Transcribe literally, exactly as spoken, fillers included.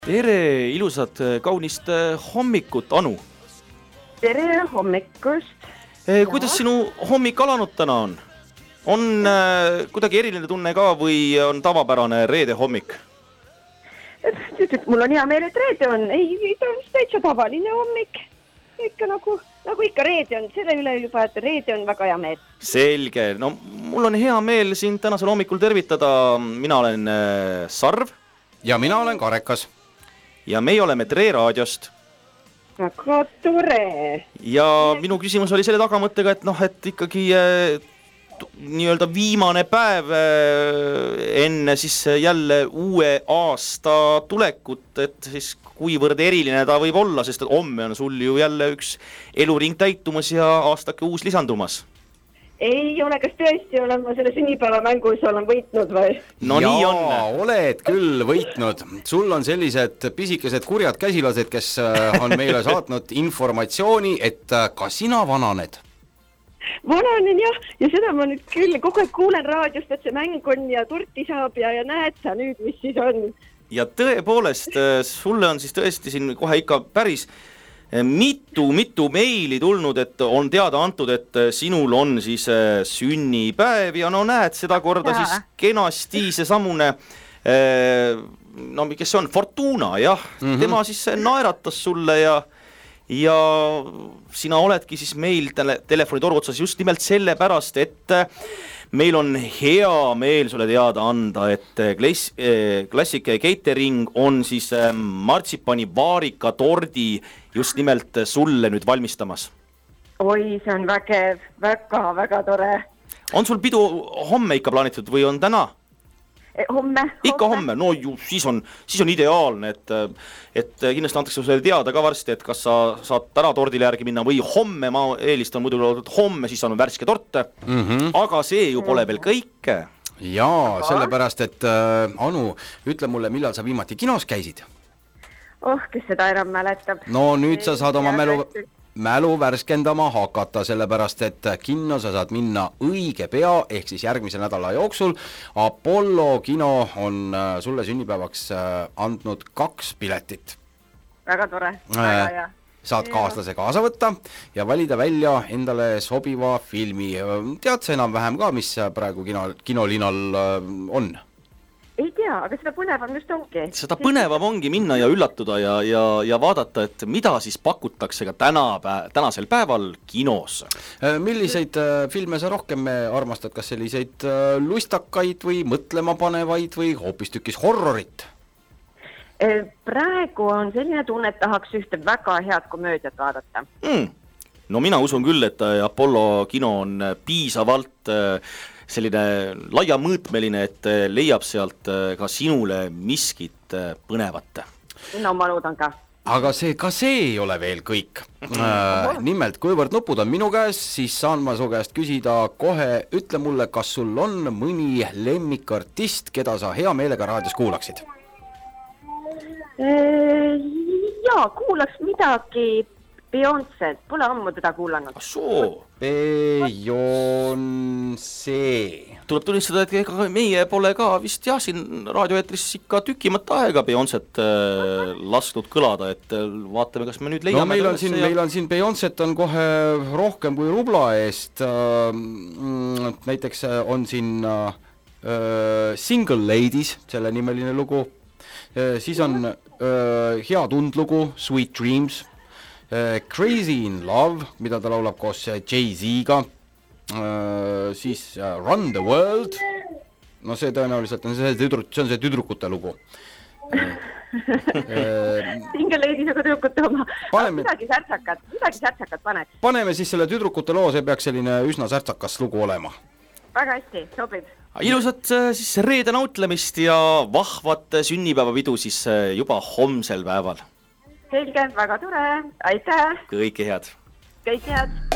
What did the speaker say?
Tere, ilusat kaunist hommikut, Anu. Tere hommikust. Eh, kuidas sinu hommik alanud täna on? On äh, kuidagi eriline tunne ka või on tavapärane reede hommik? Mul on hea meel, et reede on. Ei, ta on täitsa tavaline hommik. Ikka nagu, nagu ikka reede on. Selle üle juba, et reede on väga hea meel. Selge. No, mul on hea meel sind tänasel hommikul tervitada. Mina olen äh, Sarv. Ja mina olen Karekas. Ja meie oleme Tre raadiost. Väga tore. Ja minu küsimus oli selle tagamõttega, et noh, et ikkagi äh, nii-öelda viimane päev äh, enne siis jälle uue aasta tulekut, et siis kuivõrd eriline ta võib olla, sest et homme on sul ju jälle üks eluring täitumas ja aastake uus lisandumas. Ei ole, kas tõesti olen ma selle sünnipäeva mängus olen võitnud või? No ja, nii on. Oled küll võitnud. Sul on sellised pisikesed kurjad käsilased, kes on meile saatnud informatsiooni, et ka sina vananed. Vananen jah, ja seda ma nüüd küll kogu aeg kuulen raadiost, et see mäng on ja turti saab ja, ja näed sa nüüd, mis siis on. Ja tõepoolest, sulle on siis tõesti siin kohe ikka päris mitu, mitu meili tulnud, et on teada antud, et sinul on siis sünnipäev ja no näed, seda korda ja. Siis kenasti see samune, no kes see on, Fortuna, jah, mm-hmm. Tema siis naeratas sulle ja ja sina oledki siis meil tele, telefoni otsas just nimelt selle pärast, et meil on hea meel sulle teada anda, et klass, Classic Catering on siis martsipani vaarika tordi just nimelt sulle nüüd valmistamas. Oi, see on vägev, väga, väga tore. On sul pidu homme ikka plaanitud või on täna? Homme. Ikka homme, no ju, siis on, siis on ideaalne, et, et kindlasti antakse sulle teada ka varsti, et kas sa saad täna tordile järgi minna või homme, ma eelistan muidu, et homme, siis on värske tort, mm-hmm. Aga see ju pole veel kõik. Jaa, sellepärast, et äh, Anu, ütle mulle, millal sa viimati kinos käisid? Oh, kes seda enam mäletab. No nüüd sa saad oma mälu, mälu värskendama hakata, sellepärast, et kinno sa saad minna õige pea, ehk siis järgmise nädala jooksul. Apollo kino on sulle sünnipäevaks andnud kaks piletit. Väga tore, väga hea. Saad kaaslase kaasa võtta ja valida välja endale sobiva filmi. Tead sa enam vähem ka, mis praegu kino, kinolinal on? Ei tea, aga seda põnevam just ongi. Seda põnevam ongi minna ja üllatuda ja, ja, ja vaadata, et mida siis pakutakse ka täna, tänasel päeval kinos. Milliseid filme sa rohkem armastad, kas selliseid lustakaid või mõtlema panevaid või hoopis tükis horrorit? Praegu on selline tunne, et tahaks ühte väga head komöödiat vaadata. Mm. No mina usun küll, et Apollo kino on piisavalt selline laia mõõtmeline, et leiab sealt ka sinule miskit põnevat. No ma loodan ka. Aga see, ka see ei ole veel kõik. Äh, nimelt, kuivõrd nupud on minu käes, siis saan ma su käest küsida kohe, ütle mulle, kas sul on mõni lemmikartist, keda sa hea meelega raadios kuulaksid? Jaa, kuulaks midagi Beyoncé, pole ammu teda kuulanud. Soo. Beyoncé. Tuleb tunnistada, et ega meie pole ka vist jah, siin raadioeetris ikka tükimata aega Beyoncét äh, lasknud kõlada, et vaatame, kas me nüüd leiame. No meil on siin, ja... meil on siin Beyoncét on kohe rohkem kui rubla eest. Äh, näiteks on siin äh, Single Ladies, selle nimeline lugu. Äh, siis on äh, hea tundlugu Sweet Dreams. Uh, Crazy in Love, mida ta laulab koos Jay-Z-ga, uh, siis uh, Run the World, no see tõenäoliselt on see, tüdru, see, on see tüdrukute lugu. Uh, Single Ladies aga tüdrukute oma, paneme, midagi särtsakat, midagi särtsakat paneks. Paneme siis selle tüdrukute loo, see peaks selline üsna särtsakas lugu olema. Väga hästi, sobib. Ilusat siis reede nautlemist ja vahvat sünnipäevapidu siis juba homsel päeval. Selge, väga tore, aitäh! Kõike head! Kõike head!